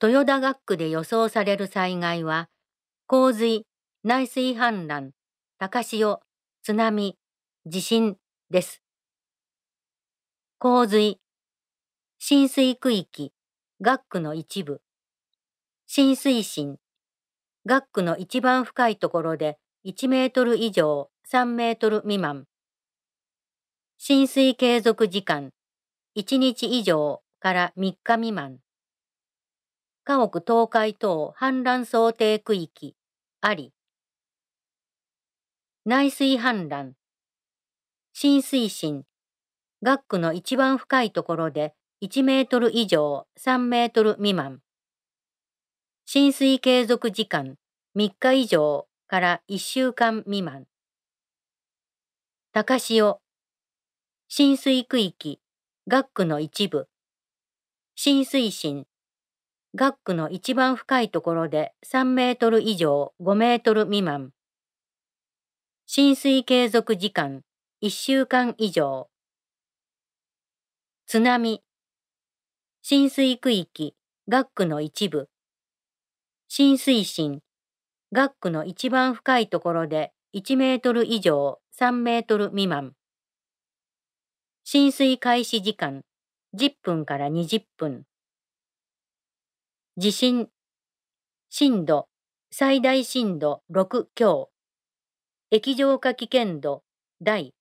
豊田学区で予想される災害は、洪水、内水氾濫、高潮、津波、地震です。洪水、浸水区域、学区の一部。浸水深、学区の一番深いところで1メートル以上3メートル未満。浸水継続時間、1日以上から3日未満。家屋倒壊等氾濫想定区域、あり。内水氾濫、浸水深、学区の一番深いところで1メートル以上3メートル未満。浸水継続時間3日以上から1週間未満。高潮、浸水区域、学区の一部。浸水深、学区の一番深いところで3メートル以上5メートル未満。浸水継続時間1週間以上。津波、浸水区域、学区の一部。浸水深、学区の一番深いところで1メートル以上3メートル未満。浸水開始時間10分から20分。地震、震度、最大震度6強。液状化危険度、大。